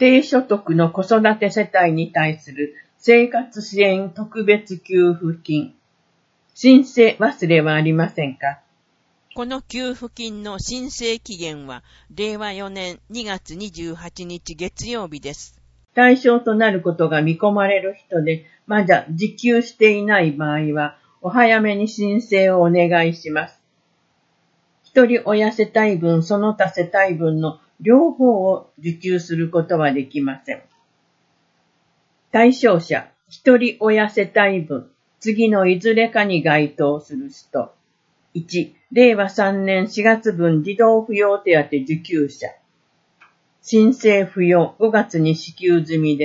低所得の子育て世帯に対する生活支援特別給付金。申請忘れはありませんか？ この給付金の申請期限は、令和4年2月28日月曜日です。 対象となることが見込まれる人で、まだ受給していない場合は、お早めに申請をお願いします。一人親世帯分、その他世帯分の両方を受給することはできません。対象者、一人親世帯分、次のいずれかに該当する人。1、令和3年4月分児童扶養手当受給者。申請不要、5月に支給済みです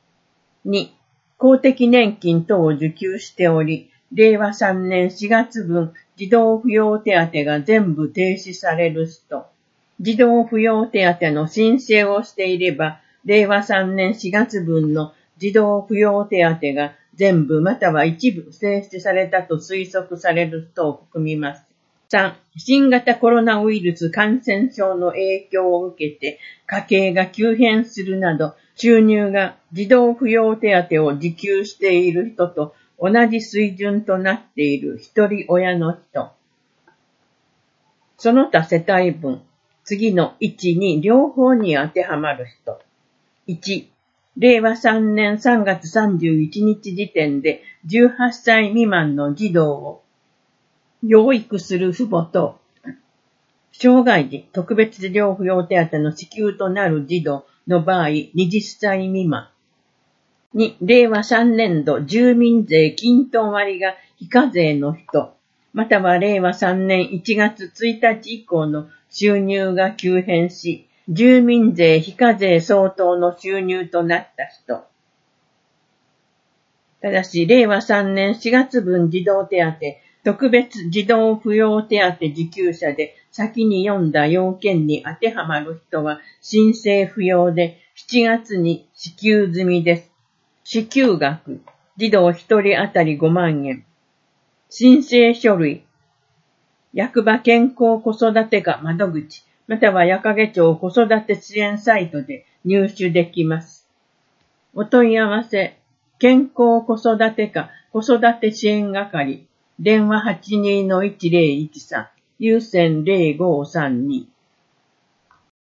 。2、公的年金等を受給しており、令和3年4月分児童扶養手当が全部停止される人。児童扶養手当の申請をしていれば、令和3年4月分の児童扶養手当が全部または一部停止されたと推測される人を含みます。3、新型コロナウイルス感染症の影響を受けて家計が急変するなど収入が児童扶養手当を受給している人と同じ水準となっている一人親の人。その他世帯分、次の1、2両方に当てはまる人。1、令和3年3月31日時点で18歳未満の児童を養育する父母と、障害児特別児童扶養手当の支給となる児童の場合20歳未満。2、令和3年度住民税均等割が非課税の人、または令和3年1月1日以降の収入が急変し、住民税非課税相当の収入となった人。ただし、令和3年4月分児童手当、特別児童扶養手当受給者で先に読んだ要件に当てはまる人は申請不要で7月に支給済みです。支給額、児童1人当たり5万円。申請書類、役場健康子育て課窓口、または矢掛町子育て支援サイトで入手できます。お問い合わせ、健康子育て課子育て支援係、電話 82-1013、有線0532